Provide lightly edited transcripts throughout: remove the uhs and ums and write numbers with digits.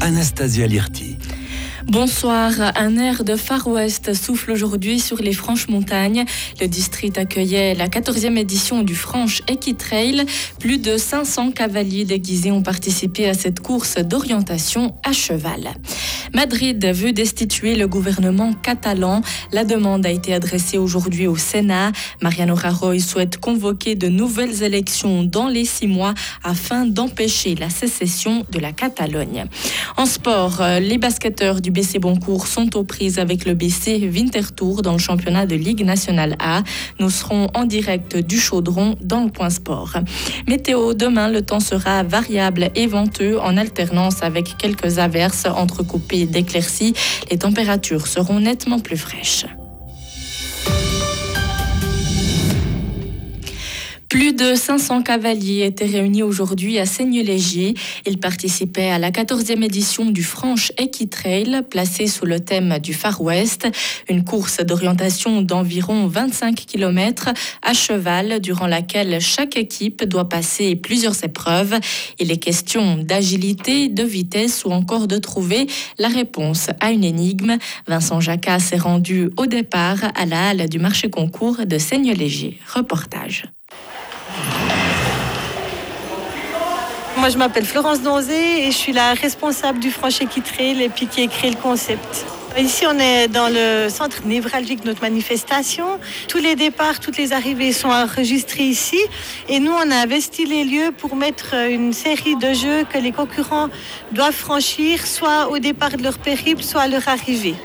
Anastasia Lirti. Bonsoir. Un air de Far West souffle aujourd'hui sur les Franches-Montagnes. Le district accueillait la 14e édition du Franche Equitrail. Plus de 500 cavaliers déguisés ont participé à cette course d'orientation à cheval. Madrid veut destituer le gouvernement catalan. La demande a été adressée aujourd'hui au Sénat. Mariano Rajoy souhaite convoquer de nouvelles élections dans les 6 mois afin d'empêcher la sécession de la Catalogne. En sport, les basketteurs du BC Boncourt sont aux prises avec le BC Winterthur dans le championnat de Ligue nationale A. Nous serons en direct du Chaudron dans le point sport. Météo, demain, le temps sera variable et venteux en alternance avec quelques averses entrecoupées d'éclaircies. Les températures seront nettement plus fraîches. Plus de 500 cavaliers étaient réunis aujourd'hui à Seignelay-Légier. Ils participaient à la 14e édition du Franche Equitrail, placée sous le thème du Far West. Une course d'orientation d'environ 25 km à cheval, durant laquelle chaque équipe doit passer plusieurs épreuves. Il est question d'agilité, de vitesse ou encore de trouver la réponse à une énigme. Vincent Jacquat s'est rendu au départ à la halle du marché concours de Seignelay-Légier. Reportage. Moi, je m'appelle Florence Donzé et je suis la responsable du Franche Equitrail et puis qui ai créé le concept. Ici, on est dans le centre névralgique de notre manifestation. Tous les départs, toutes les arrivées sont enregistrées ici. Et nous, on a investi les lieux pour mettre une série de jeux que les concurrents doivent franchir, soit au départ de leur périple, soit à leur arrivée.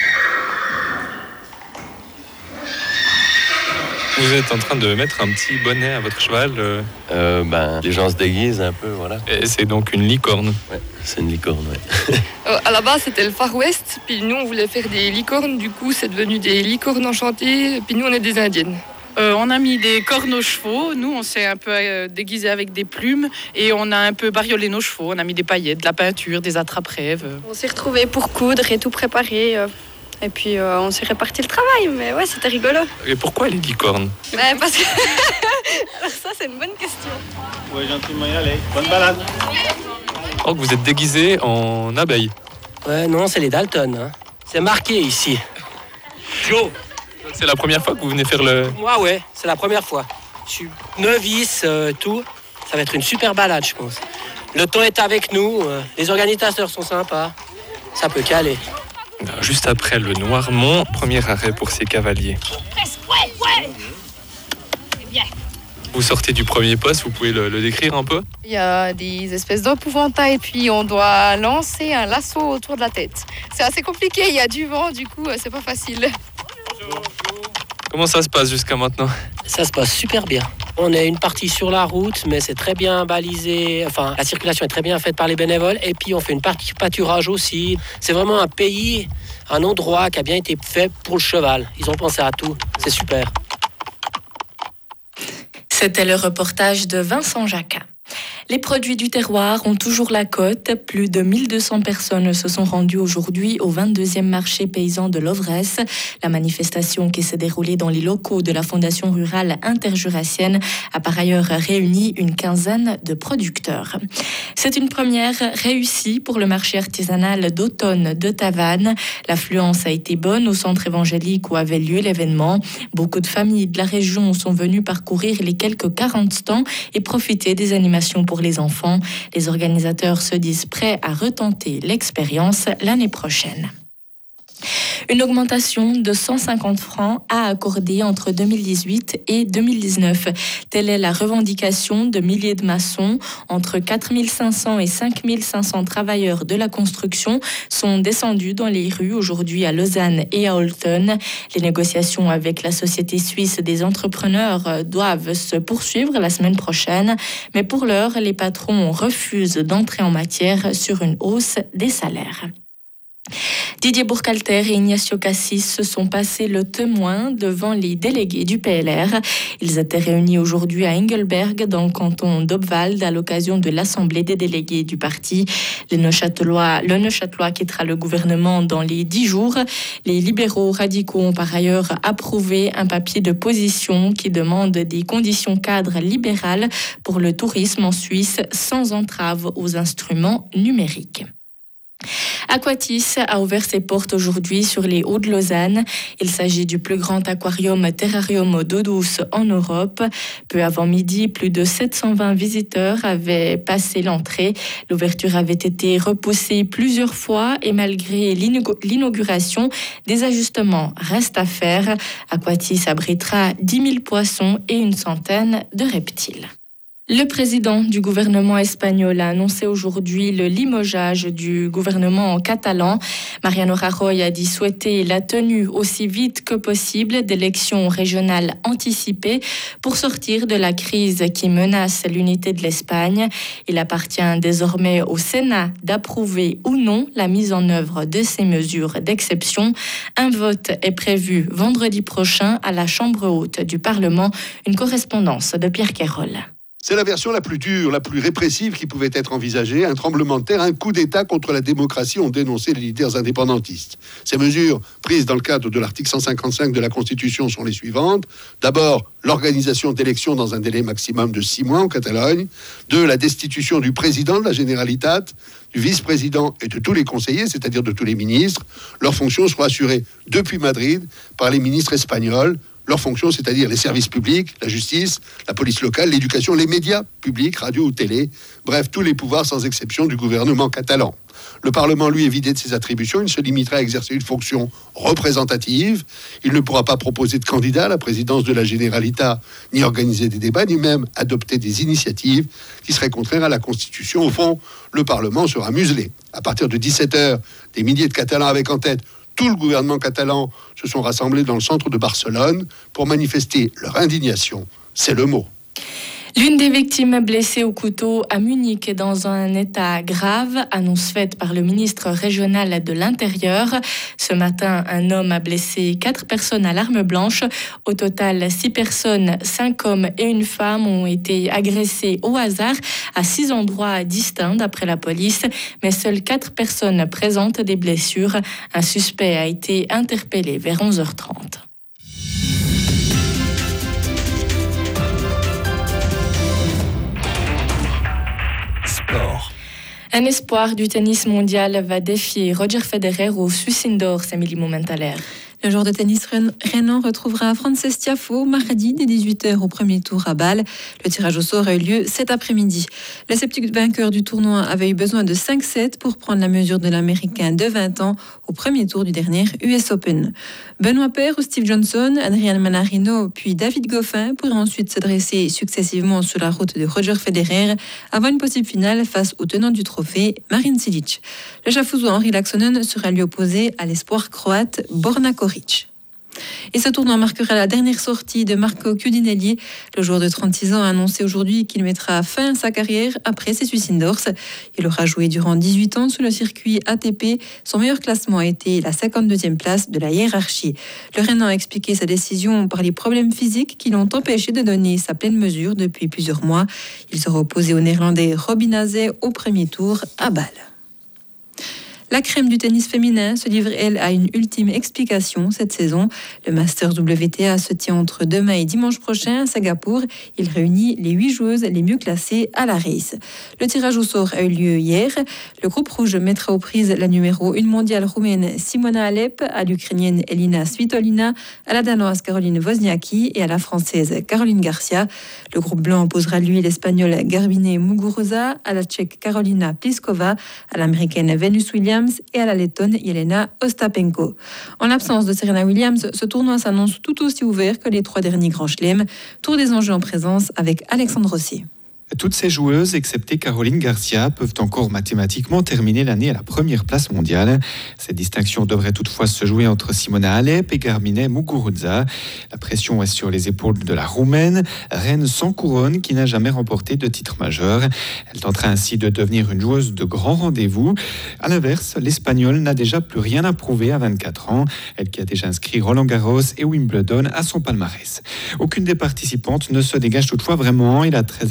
Vous êtes en train de mettre un petit bonnet à votre cheval. Les gens se déguisent un peu, voilà. Et c'est donc une licorne. Ouais, c'est une licorne, ouais. À la base, c'était le Far West, puis nous, on voulait faire des licornes. Du coup, c'est devenu des licornes enchantées, puis nous, on est des indiennes. On a mis des cornes aux chevaux. Nous, on s'est un peu déguisé avec des plumes et on a un peu bariolé nos chevaux. On a mis des paillettes, de la peinture, des attrape-rêves. On s'est retrouvés pour coudre et tout préparer. Et puis on s'est réparti le travail, mais ouais, c'était rigolo. Et pourquoi les licornes ? Parce que... Alors ça, c'est une bonne question. Oui, gentiment y aller. Bonne balade. Oh, vous êtes déguisé en abeille. Ouais, non, c'est les Dalton. Hein. C'est marqué ici. Joe. C'est la première fois que vous venez faire le... Moi, ouais, c'est la première fois. Je suis novice, tout. Ça va être une super balade, je pense. Le temps est avec nous, les organisateurs sont sympas. Ça peut caler. Juste après le Noirmont, premier arrêt pour ces cavaliers. Presque, ouais. C'est bien. Vous sortez du premier poste, vous pouvez le décrire un peu ? Il y a des espèces d'épouvantails, puis on doit lancer un lasso autour de la tête. C'est assez compliqué, il y a du vent, du coup, c'est pas facile. Comment ça se passe jusqu'à maintenant ? Ça se passe super bien. On est une partie sur la route, mais c'est très bien balisé. Enfin, la circulation est très bien faite par les bénévoles. Et puis, on fait une partie pâturage aussi. C'est vraiment un pays, un endroit qui a bien été fait pour le cheval. Ils ont pensé à tout. C'est super. C'était le reportage de Vincent Jacquat. Les produits du terroir ont toujours la cote. Plus de 1200 personnes se sont rendues aujourd'hui au 22e marché paysan de Lovresse. La manifestation qui s'est déroulée dans les locaux de la Fondation rurale interjurassienne a par ailleurs réuni une quinzaine de producteurs. C'est une première réussie pour le marché artisanal d'automne de Tavannes. L'affluence a été bonne au centre évangélique où avait lieu l'événement. Beaucoup de familles de la région sont venues parcourir les quelques 40 stands et profiter des animations pour les enfants. Les organisateurs se disent prêts à retenter l'expérience l'année prochaine. Une augmentation de 150 francs à accorder entre 2018 et 2019. Telle est la revendication de milliers de maçons. Entre 4 500 et 5 500 travailleurs de la construction sont descendus dans les rues aujourd'hui à Lausanne et à Olten. Les négociations avec la Société suisse des entrepreneurs doivent se poursuivre la semaine prochaine. Mais pour l'heure, les patrons refusent d'entrer en matière sur une hausse des salaires. Didier Burkhalter et Ignacio Cassis se sont passés le témoin devant les délégués du PLR. Ils étaient réunis aujourd'hui à Engelberg, dans le canton d'Obwald, à l'occasion de l'Assemblée des délégués du parti. Le Neuchâtelois quittera le gouvernement dans les 10 jours. Les libéraux radicaux ont par ailleurs approuvé un papier de position qui demande des conditions cadres libérales pour le tourisme en Suisse sans entrave aux instruments numériques. Aquatis a ouvert ses portes aujourd'hui sur les Hauts de Lausanne. Il s'agit du plus grand aquarium terrarium d'eau douce en Europe. Peu avant midi, plus de 720 visiteurs avaient passé l'entrée. L'ouverture avait été repoussée plusieurs fois et malgré l'inauguration, des ajustements restent à faire. Aquatis abritera 10 000 poissons et une centaine de reptiles. Le président du gouvernement espagnol a annoncé aujourd'hui le limogeage du gouvernement catalan. Mariano Rajoy a dit souhaiter la tenue aussi vite que possible d'élections régionales anticipées pour sortir de la crise qui menace l'unité de l'Espagne. Il appartient désormais au Sénat d'approuver ou non la mise en œuvre de ces mesures d'exception. Un vote est prévu vendredi prochain à la Chambre haute du Parlement. Une correspondance de Pierre Quérol. C'est la version la plus dure, la plus répressive qui pouvait être envisagée. Un tremblement de terre, un coup d'État contre la démocratie ont dénoncé les leaders indépendantistes. Ces mesures, prises dans le cadre de l'article 155 de la Constitution, sont les suivantes. D'abord, l'organisation d'élections dans un délai maximum de 6 mois en Catalogne. 2, la destitution du président de la Generalitat, du vice-président et de tous les conseillers, c'est-à-dire de tous les ministres. Leurs fonctions seront assurées depuis Madrid par les ministres espagnols. Leurs fonctions, c'est-à-dire les services publics, la justice, la police locale, l'éducation, les médias publics, radio ou télé, bref, tous les pouvoirs sans exception du gouvernement catalan. Le Parlement, lui, est vidé de ses attributions. Il se limitera à exercer une fonction représentative. Il ne pourra pas proposer de candidat à la présidence de la Generalitat, ni organiser des débats, ni même adopter des initiatives qui seraient contraires à la Constitution. Au fond, le Parlement sera muselé. À partir de 17h, des milliers de Catalans avec en tête tout le gouvernement catalan se sont rassemblés dans le centre de Barcelone pour manifester leur indignation. C'est le mot. L'une des victimes blessées au couteau à Munich est dans un état grave, annonce faite par le ministre régional de l'Intérieur. Ce matin, un homme a blessé 4 personnes à l'arme blanche. Au total, 6 personnes, 5 hommes et une femme ont été agressés au hasard à 6 endroits distincts d'après la police, mais seules 4 personnes présentent des blessures. Un suspect a été interpellé vers 11h30. Un espoir du tennis mondial va défier Roger Federer au Swiss Indoors, Émilie Momentaler. Le joueur de tennis rhénan retrouvera Frances Tiafoe mardi dès 18h au premier tour à Bâle. Le tirage au sort a eu lieu cet après-midi. Le sceptique vainqueur du tournoi avait eu besoin de 5 sets pour prendre la mesure de l'Américain de 20 ans au premier tour du dernier US Open. Benoît Paire ou Steve Johnson, Adrian Manarino puis David Goffin pourraient ensuite se dresser successivement sur la route de Roger Federer avant une possible finale face au tenant du trophée, Marin Cilic. Le Schaffhauser Henri Laaksonen sera lui opposé à l'espoir croate Borna Koric. Et ce tournoi marquera la dernière sortie de Marco Chiudinelli. Le joueur de 36 ans a annoncé aujourd'hui qu'il mettra fin à sa carrière après ses Swiss Indoors. Il aura joué durant 18 ans sur le circuit ATP. Son meilleur classement a été la 52e place de la hiérarchie. Le Rhénan a expliqué sa décision par les problèmes physiques qui l'ont empêché de donner sa pleine mesure depuis plusieurs mois. Il sera opposé au Néerlandais Robin Haase au premier tour à Bâle. La crème du tennis féminin se livre, elle, à une ultime explication cette saison. Le Masters WTA se tient entre demain et dimanche prochain à Singapour. Il réunit les 8 joueuses les mieux classées à la race. Le tirage au sort a eu lieu hier. Le groupe rouge mettra aux prises la numéro 1 mondiale roumaine Simona Halep, à l'Ukrainienne Elina Svitolina, à la Danoise Caroline Wozniacki et à la Française Caroline Garcia. Le groupe blanc opposera lui l'Espagnole Garbiñe Muguruza, à la Tchèque Carolina Pliskova, à l'Américaine Venus Williams et à la Lettonne Jelena Ostapenko. En l'absence de Serena Williams, ce tournoi s'annonce tout aussi ouvert que les 3 derniers grands chelems. Tour des enjeux en présence avec Alexandre Rossi. Toutes ces joueuses, excepté Caroline Garcia, peuvent encore mathématiquement terminer l'année à la première place mondiale. Cette distinction devrait toutefois se jouer entre Simona Halep et Garbiñe Muguruza. La pression est sur les épaules de la Roumaine, reine sans couronne qui n'a jamais remporté de titre majeur. Elle tentera ainsi de devenir une joueuse de grand rendez-vous. À l'inverse, l'Espagnole n'a déjà plus rien à prouver à 24 ans. Elle qui a déjà inscrit Roland Garros et Wimbledon à son palmarès. Aucune des participantes ne se dégage toutefois vraiment et la très expérimentée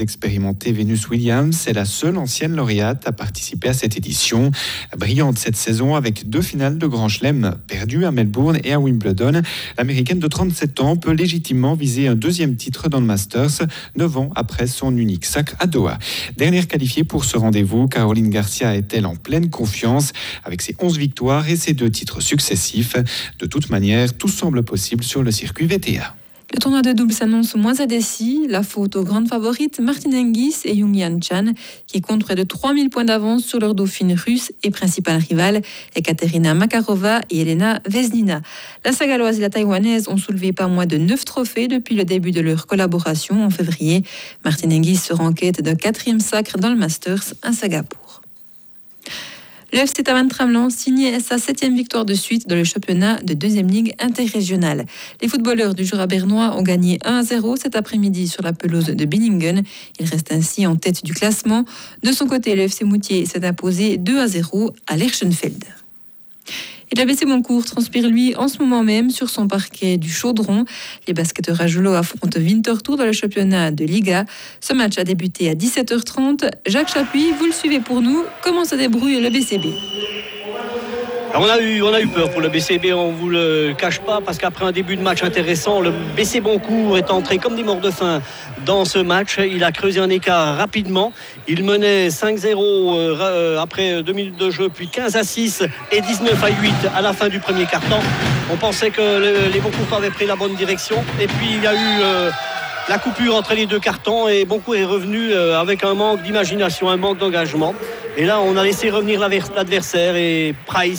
l'assermentée Venus Williams est la seule ancienne lauréate à participer à cette édition. Brillante cette saison avec 2 finales de Grand Chelem perdues à Melbourne et à Wimbledon, l'américaine de 37 ans peut légitimement viser un 2e titre dans le Masters, 9 ans après son unique sacre à Doha. Dernière qualifiée pour ce rendez-vous, Caroline Garcia est-elle en pleine confiance avec ses 11 victoires et ses 2 titres successifs. De toute manière, tout semble possible sur le circuit VTA. Le tournoi de double s'annonce moins indécis. La faute aux grandes favorites Martina Hingis et Jung-Yan Chan, qui comptent près de 3000 points d'avance sur leur dauphine russe et principale rivale, Ekaterina Makarova et Elena Vesnina. La Sagaloise et la Taïwanaise ont soulevé pas moins de 9 trophées depuis le début de leur collaboration en février. Martina Hingis sera en quête d'un 4e sacre dans le Masters à Singapour. Le FC Tavan Tramelan signait sa 7e victoire de suite dans le championnat de 2e ligue interrégionale. Les footballeurs du Jura bernois ont gagné 1-0 cet après-midi sur la pelouse de Binningen. Ils restent ainsi en tête du classement. De son côté, le FC Moutier s'est imposé 2-0 à Lerchenfeld. Et la BC Boncourt transpire lui en ce moment même sur son parquet du Chaudron. Les basketteurs à Jolo affrontent Winterthur dans le championnat de Liga. Ce match a débuté à 17h30. Jacques Chapuis, vous le suivez pour nous. Comment se débrouille le BCB ? On a eu peur pour le BCB, on ne vous le cache pas, parce qu'après un début de match intéressant, le BC Boncourt est entré comme des morts de faim dans ce match. Il a creusé un écart rapidement. Il menait 5-0 après 2 minutes de jeu, puis 15-6 et 19-8 à la fin du premier quart-temps. On pensait que les Boncourt avaient pris la bonne direction. Et puis il y a eu la coupure entre les 2 cartons et Boncourt est revenu avec un manque d'imagination, un manque d'engagement. Et là, on a laissé revenir l'adversaire et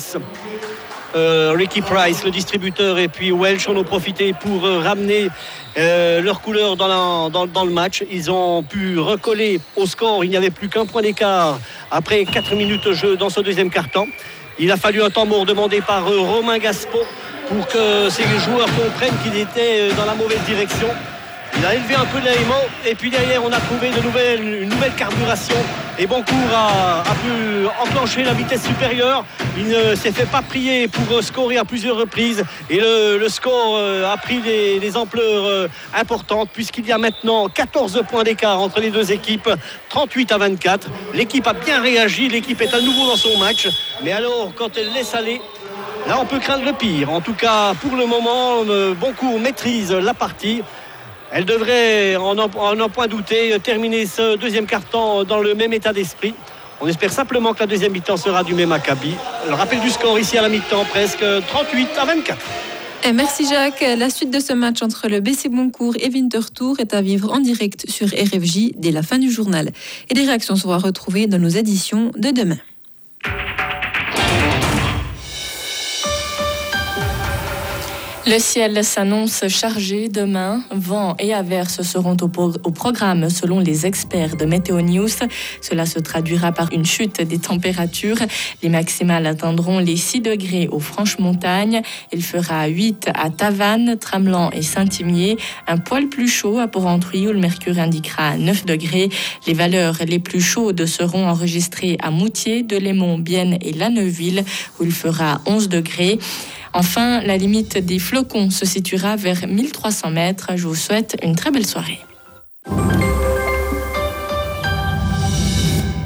Ricky Price, le distributeur, et puis Welsh en ont profité pour ramener leur couleur dans le match. Ils ont pu recoller au score. Il n'y avait plus qu'un point d'écart après 4 minutes de jeu dans ce 2e quart-temps. Il a fallu un temps mort demandé par Romain Gaspo pour que ces joueurs comprennent qu'ils étaient dans la mauvaise direction. Il a élevé un peu l'élément et puis derrière on a trouvé une nouvelle carburation et Boncourt a pu enclencher la vitesse supérieure. Il ne s'est fait pas prier pour scorer à plusieurs reprises et le score a pris des ampleurs importantes puisqu'il y a maintenant 14 points d'écart entre les 2 équipes, 38-24. L'équipe a bien réagi, l'équipe est à nouveau dans son match, mais alors quand elle laisse aller, là on peut craindre le pire. En tout cas pour le moment, Boncourt maîtrise la partie. Elle devrait, en n'en point douter, terminer ce 2e quart-temps dans le même état d'esprit. On espère simplement que la 2e mi-temps sera du même acabit. Le rappel du score ici à la mi-temps, presque 38-24. Et merci Jacques. La suite de ce match entre le BC Boncourt et Winterthur est à vivre en direct sur RFJ dès la fin du journal. Et les réactions seront retrouvées dans nos éditions de demain. Le ciel s'annonce chargé demain. Vent et averses seront au programme selon les experts de Météo News. Cela se traduira par une chute des températures. Les maximales atteindront les 6 degrés aux Franches-Montagnes. Il fera 8 à Tavannes, Tramelan et Saint-Imier. Un poil plus chaud à Porrentruy où le mercure indiquera 9 degrés. Les valeurs les plus chaudes seront enregistrées à Moutier, Delémont, Bienne et La Neuville où il fera 11 degrés. Enfin, la limite des flocons se situera vers 1300 mètres. Je vous souhaite une très belle soirée.